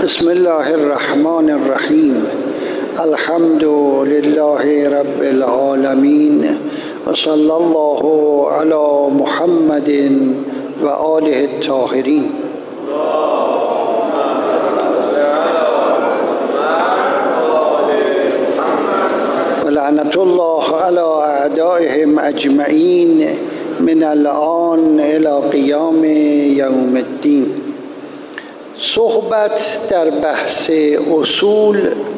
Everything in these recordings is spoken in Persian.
بسم الله الرحمن الرحیم. الحمد لله رب العالمین و صلی الله علی محمد و آله الطاهرین. و لعنت الله علی اعدائهم اجمعین من الآن الی قیام یوم الدین. صحبت در بحث اصول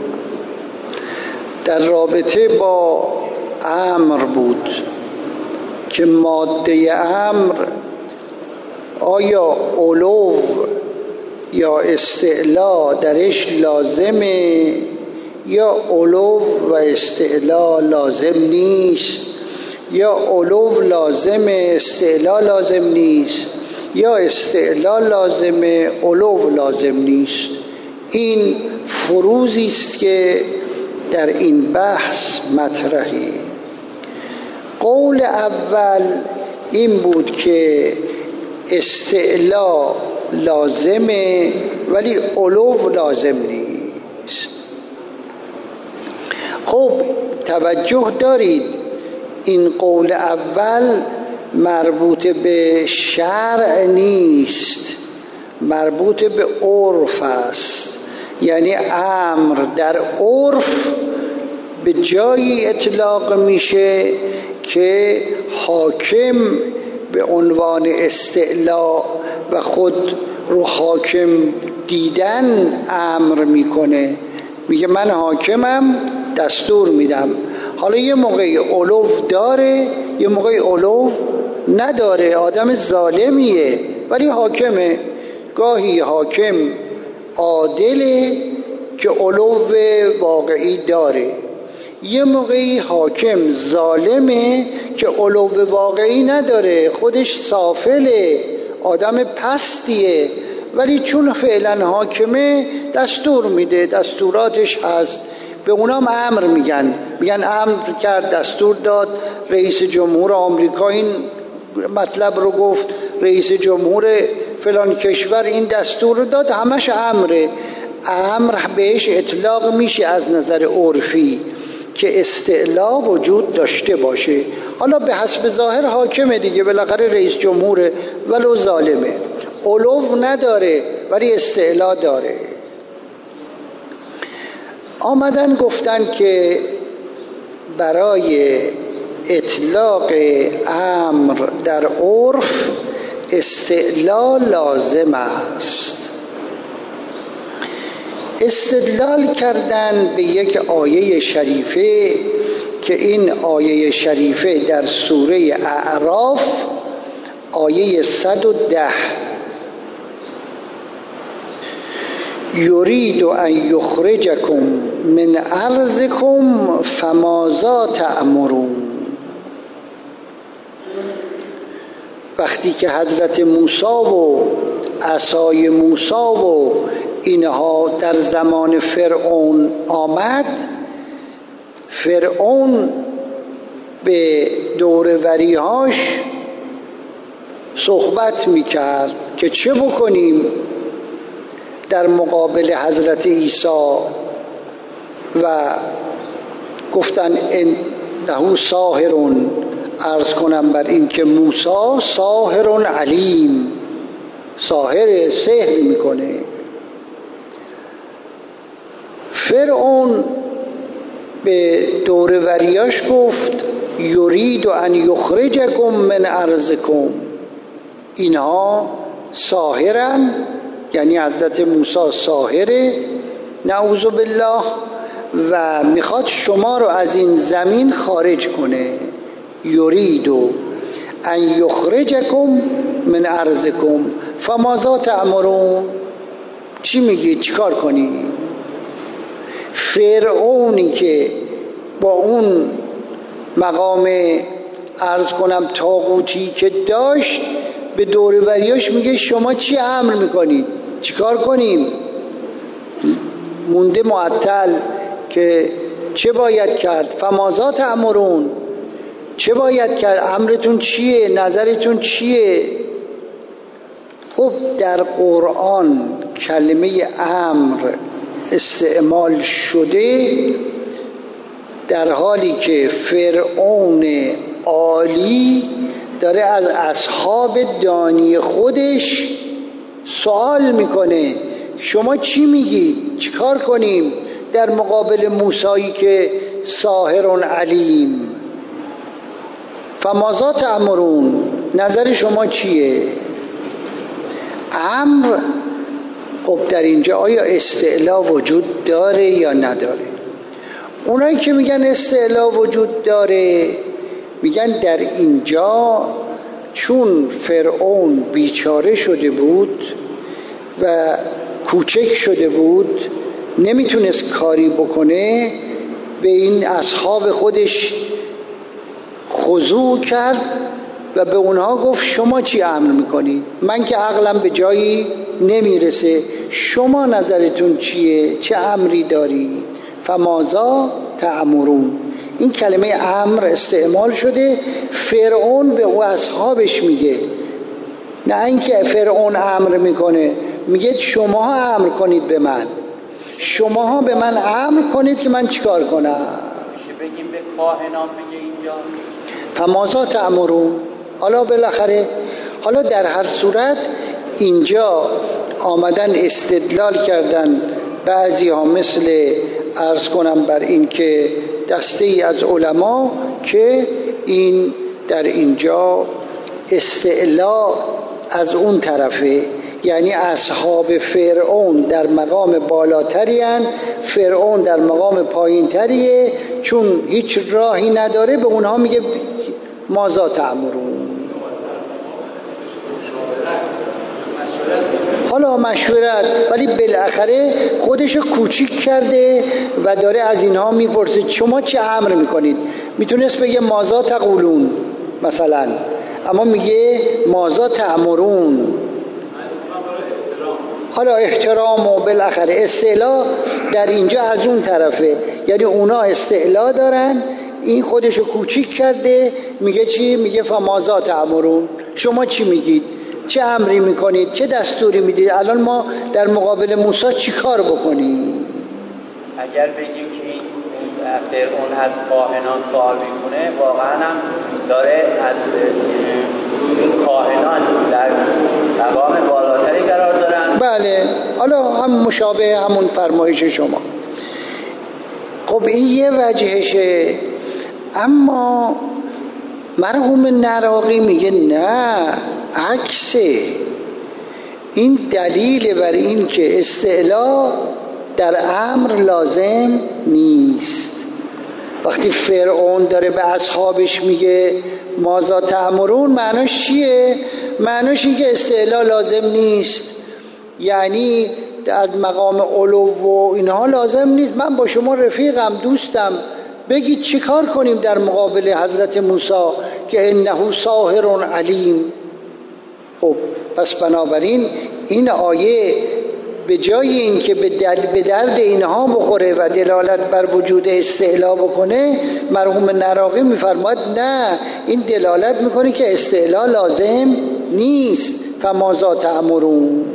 در رابطه با امر بود که ماده امر آیا علو یا استعلا درش لازمه یا علو و استعلا لازم نیست، یا علو لازمه استعلا لازم نیست، یا استعلا لازمه علو لازم نیست. این فروزی است که در این بحث مطرحه. قول اول این بود که استعلا لازمه ولی علو لازم نیست. خب توجه دارید این قول اول مربوط به شرع نیست، مربوط به عرف است. یعنی امر در عرف به جایی اطلاق میشه که حاکم به عنوان استعلا و خود رو حاکم دیدن امر میکنه، میگه من حاکمم دستور میدم. حالا یه موقعی علو داره یه موقعی علو نداره، آدم ظالمیه ولی حاکمه. گاهی حاکم عادله که علو واقعی داره، یه موقعی حاکم ظالمه که علو واقعی نداره، خودش سافله، آدم پستیه، ولی چون فعلا حاکمه دستور میده، دستوراتش هست. به اونام امر میگن امر کرد، دستور داد. رئیس جمهور آمریکا این مطلب رو گفت، رئیس جمهور فلان کشور این دستور رو داد، همش امره. امر بهش اطلاق میشه از نظر عرفی که استعلا وجود داشته باشه. حالا به حسب ظاهر حاکمه دیگه، بالاخره رئیس جمهوره ولو ظالمه، علو نداره ولی استعلا داره. آمدن گفتن که برای اطلاق امر در عرف استعلا لازم است. استدلال کردن به یک آیه شریفه که این آیه شریفه در سوره اعراف آیه 110 یرید ان یخرجکم من ارضکم فماذا تأمرون. وقتی که حضرت موسی و عصای موسی و اینها در زمان فرعون آمد، فرعون به دوروری‌هاش صحبت میکرد که چه بکنیم در مقابل حضرت عیسی، و گفتن انه ساحرون، عرض کنم بر این که موسی ساحر علیم، ساحر، سحر میکنه. فرعون به دوروریاش گفت یرید ان یخرجکم من ارضکم، اینها ساحرن، یعنی حضرت موسی ساحره نعوذ بالله و میخواد شما رو از این زمین خارج کنه. یرید ان یخرجکم من ارضکم فماذا تأمرون، چی میگید چیکار کنی؟ فرعونی که با اون مقام عرض کنم طاغوتی که داشت به دوروریاش میگه شما چی امر میکنید، چیکار کنیم؟ مونده معطل که چه باید کرد. فماذا تأمرون، چه باید کرد؟ امرتون چیه؟ نظرتون چیه؟ خب در قرآن کلمه امر استعمال شده در حالی که فرعون عالی داره از اصحاب دانی خودش سوال میکنه شما چی میگید؟ چیکار کنیم در مقابل موسایی که ساحر علیم؟ فماذا تأمرون، نظر شما چیه؟ امر خب در اینجا آیا استعلا وجود داره یا نداره؟ اونایی که میگن استعلا وجود داره میگن در اینجا چون فرعون بیچاره شده بود و کوچک شده بود نمیتونست کاری بکنه، به این اصحاب خودش خضوع کرد و به اونها گفت شما چی امر میکنید؟ من که عقلم به جایی نمیرسه، شما نظرتون چیه؟ چه امری داری؟ فماذا تأمرون. این کلمه امر استعمال شده، فرعون به او اصحابش میگه، نه اینکه فرعون امر میکنه، میگه شماها امر کنید به من، شماها به من امر کنید که من چیکار کنم. میشه بگیم به کاهنان میگه اینجا فماذا تأمرون. حالا بالاخره در هر صورت اینجا آمدن استدلال کردن بعضی ها، مثل عرض کنم بر این که دسته ای از علما که این در اینجا استعلا از اون طرفه، یعنی اصحاب فرعون در مقام بالاتری هن، فرعون در مقام پایین تریه، چون هیچ راهی نداره به اونها میگه ماذا تأمرون. حالا مشورت، ولی بالاخره خودشو کوچیک کرده و داره از اینها میپرسه شما چه امر میکنید. میتونست بگه ماذا تقولون مثلا، اما میگه ماذا تأمرون. حالا احترام و بالاخره استعلا در اینجا از اون طرفه، یعنی اونا استعلا دارن، این خودشو کوچیک کرده، میگه چی؟ میگه فماذا تأمرون، شما چی میگید؟ چه امری میکنید؟ چه دستوری میدید؟ الان ما در مقابل موسی چی کار بکنیم؟ اگر بگیم که این فرعون از کاهنان سوال میکنه، واقعا هم داره از کاهنان در مقام بالاتری قرار دارن. بله، حالا هم مشابه همون فرمایش شما. خب این یه وجهشه، اما مرحوم نراقی میگه نه، عکسه. این دلیل بر این که استعلا در امر لازم نیست. وقتی فرعون داره به اصحابش میگه ماذا تأمرون، معناش چیه؟ معناش این که استعلا لازم نیست، یعنی از مقام علو و اینها لازم نیست، من با شما رفیقم، دوستم، بگید چی کار کنیم در مقابل حضرت موسی که انه ساحر علیم. خب پس بنابراین این آیه به جای این که به درد اینها بخوره و دلالت بر وجود استعلا بکنه، مرحوم نراقی میفرماید نه، این دلالت میکنه که استعلا لازم نیست. فماذا تأمرون.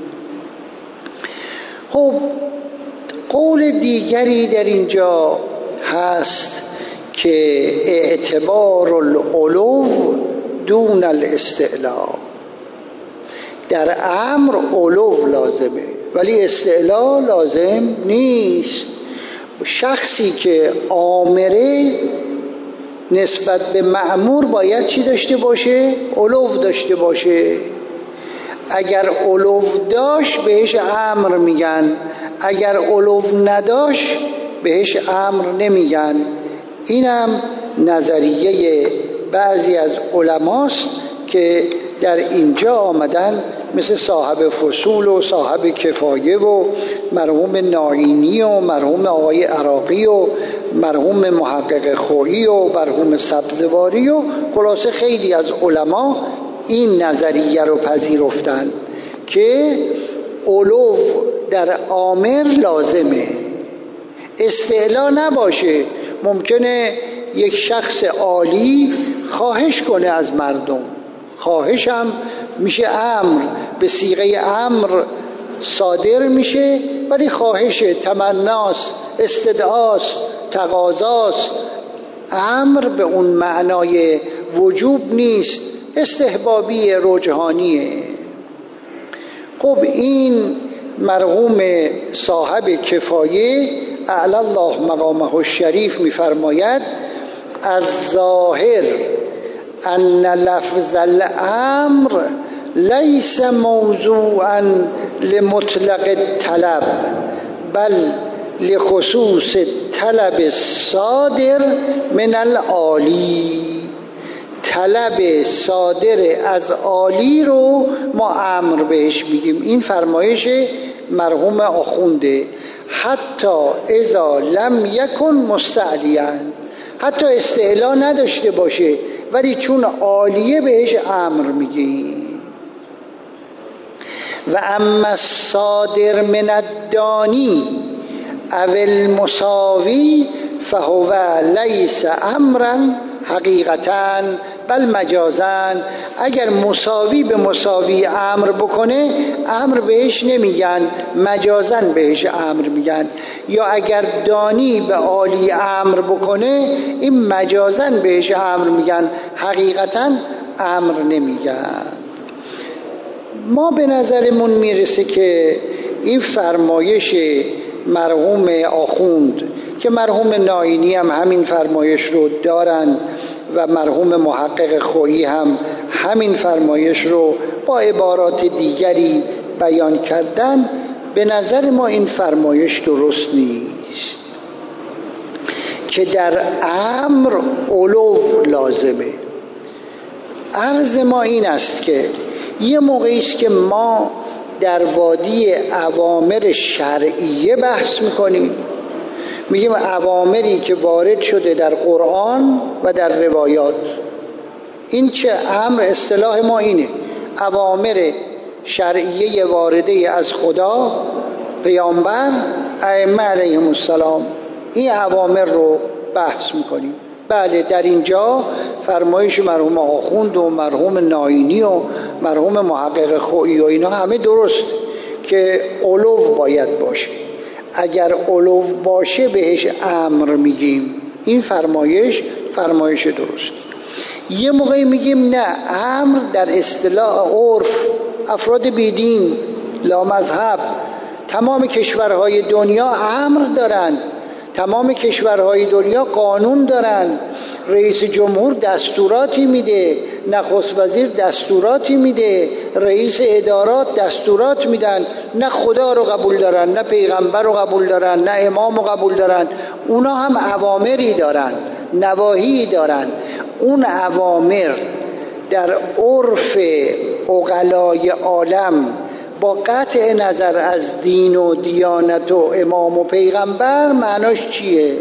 خب قول دیگری در اینجا هست که اعتبار العلو دون الاستعلا. در امر علو لازمه ولی استعلا لازم نیست. شخصی که آمره نسبت به مأمور باید چی داشته باشه؟ علو داشته باشه. اگر علو داشت بهش امر میگن، اگر علو نداشت بهش امر نمیگن. اینم نظریه بعضی از علماست که در اینجا آمدن، مثل صاحب فصول و صاحب کفایه و مرحوم ناینی و مرحوم آقای عراقی و مرحوم محقق خویی و مرحوم سبزواری و خلاصه خیلی از علما این نظریه رو پذیرفتن که علو در آمر لازمه، استعلا نباشه. ممکنه یک شخص عالی خواهش کنه از مردم، خواهش هم میشه امر، به صیغه امر صادر میشه، ولی خواهش، تمناست، استدعاست، تقاضاست. امر به اون معنای وجوب نیست، استحبابی رجحانیه. خب این مرحوم صاحب کفایه اعلی الله مقامه الشریف میفرماید از ظاهر ان لفظ الامر لیس موضوعا لمطلق الطلب بل لخصوص طلب الصادر من العالی. طلب صادر از عالی رو ما امر بهش میگیم. این فرمایش مرحوم آخونده. حتی اذا لم یکن مستعلیا، حتی استعلا نداشته باشه ولی چون عالیه بهش امر میگیم. و اما الصادر من الدانی او المساوی فهو لیس امرا حقیقتا بل مجازا. اگر مساوی به مساوی امر بکنه امر بهش نمیگن، مجازا بهش امر میگن. یا اگر دانی به عالی امر بکنه این مجازا بهش امر میگن، حقیقتا امر نمیگن. ما به نظرمون میرسه که این فرمایش مرحوم آخوند که مرحوم ناینی هم همین فرمایش رو دارن و مرحوم محقق خویی هم همین فرمایش رو با عبارات دیگری بیان کردن، به نظر ما این فرمایش درست نیست که در امر علو لازمه. عرض ما این است که یه موقعی است که ما در وادی اوامر شرعیه بحث میکنیم، میگیم اوامری که وارد شده در قرآن و در روایات. این چه امر؟ اصطلاح ما اینه، اوامر شرعیه وارده از خدا، پیامبر، ائمه علیهم السلام. این اوامر رو بحث میکنیم. بله، در اینجا فرمایش مرحوم آخوند و مرحوم ناینی و مرحوم محقق خویی و اینا همه درست که علو باید باشه. اگر علو باشه بهش امر میگیم. این فرمایش درست. یه موقعی میگیم نه، امر در اصطلاح عرف افراد بیدین لا مذهب، تمام کشورهای دنیا امر دارن، تمام کشورهای دنیا قانون دارن، رئیس جمهور دستوراتی میده، نخست وزیر دستوراتی میده، رئیس ادارات دستورات میدن. نه خدا رو قبول دارن، نه پیغمبر رو قبول دارن، نه امام رو قبول دارن. اونا هم اوامری دارن، نواهی دارن. اون اوامر در عرف عقلای عالم با قطع نظر از دین و دیانت و امام و پیغمبر معناش چیه؟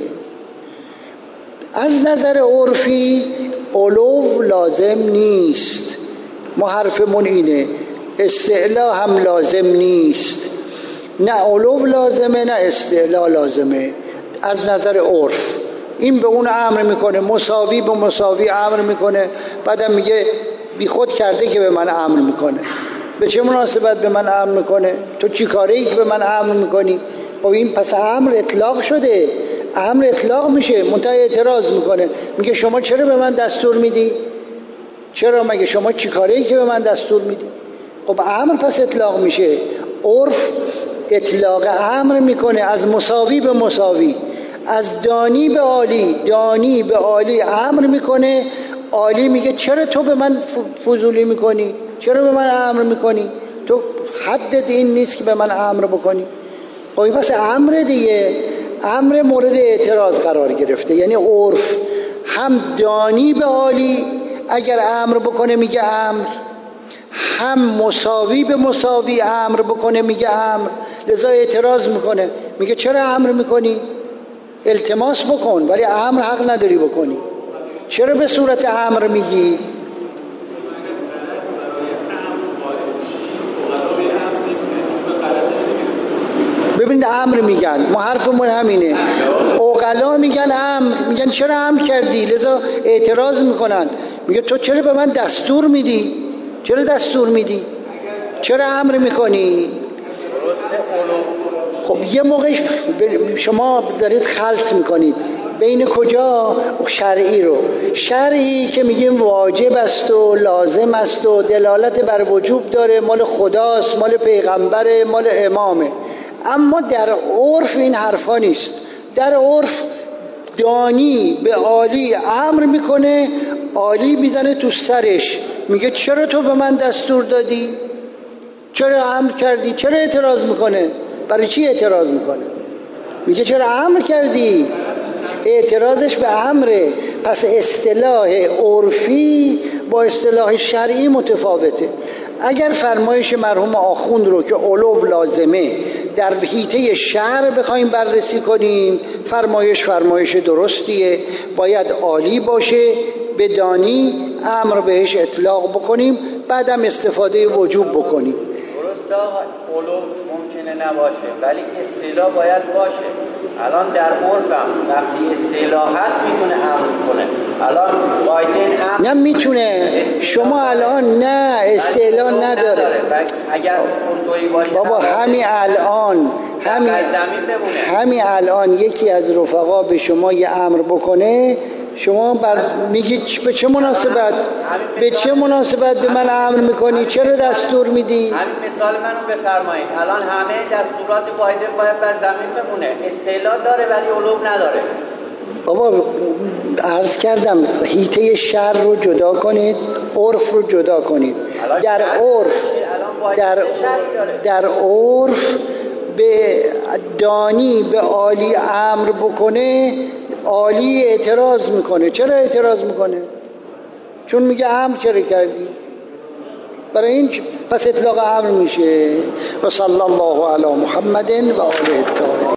از نظر عرفی علو لازم نیست. ما حرفمون اینه، استعلا هم لازم نیست. نه علو لازمه نه استعلا لازمه. از نظر عرف این به اون امر میکنه، مساوی به مساوی امر میکنه، بعدم میگه بی خود کرده که به من امر میکنه. به چه مناسبت به من امر میکنه؟ تو چی کاره ای که به من امر میکنی؟ خب این پس امر اطلاق شده، امر اطلاق میشه. منتها اعتراض میکنه، میگه شما چرا به من دستور میدی؟ چرا؟ مگه شما چی کاره ای که به من دستور میدی؟ خب امر پس اطلاق میشه. عرف اطلاق امر میکنه از مساوی به مساوی، از دانی به عالی، دانی به عالی امر میکنه. عالی میگه چرا تو به من فضولی میکنی؟ چرا به من امر میکنی؟ تو حدت این نیست که به من امر بکنی. خب پس امر دیگه، امر مورد اعتراض قرار گرفته. یعنی عرف هم دانی به عالی اگر امر بکنه میگه امر، هم مساوی به مساوی امر بکنه میگه امر. لذا اعتراض میکنه، میگه چرا امر میکنی؟ التماس بکن ولی امر حق نداری بکنی. چرا به صورت امر میگی؟ ببینید امر میگن، ما حرفمون همینه. عقلا میگن امر، میگن چرا امر کردی؟ لذا اعتراض میکنن، میگه تو چرا به من دستور میدی؟ چرا دستور میدی؟ چرا امر میکنی؟ خب یه موقع شما دارید خلط میکنید بین کجا؟ شرعی رو. شرعی که میگیم واجب است و لازم است و دلالت بر وجوب داره، مال خداست، مال پیغمبره، مال امامه. اما در عرف این حرفا نیست. در عرف دانی به عالی امر میکنه، عالی میزنه تو سرش، میگه چرا تو به من دستور دادی؟ چرا امر کردی؟ چرا اعتراض میکنه؟ برای چی اعتراض میکنه؟ میگه چرا امر کردی؟ اعتراضش به امره. پس اصطلاح عرفی با اصطلاح شرعی متفاوته. اگر فرمایش مرحوم آخوند رو که علو لازمه در حیطه شرع بخوایم بررسی کنیم، فرمایش درستیه، باید عالی باشه، بدانی، امر بهش اطلاق بکنیم، بعدم استفاده وجوب بکنیم. درسته علو ممکنه نباشه ولی اصطلاح باید باشه. الان در عرفم وقتی اصطلاح هست میتونه امر کنه. الان قاعده امر نه میتونه. شما الان نه اصطلاح نداره. اگر اونطوری باشه بابا همین الان یکی از رفقا به شما یه امر بکنه، شما میگید به چه مناسبت به من امر میکنی؟ چرا دستور میدی؟ همین مثال منو بفرمایید. الان همه دستورات باید بر زمین بمونه. اصطلاح داره ولی علو نداره. بابا عرض کردم حیطه شرع رو جدا کنید، عرف رو جدا کنید. در عرف به دانی به عالی امر بکنه، عالی اعتراض میکنه. چرا اعتراض میکنه؟ چون میگه امر چرا کردی؟ برای این پس اطلاق امر میشه. و صلی الله علی محمد و آله الطاهرین.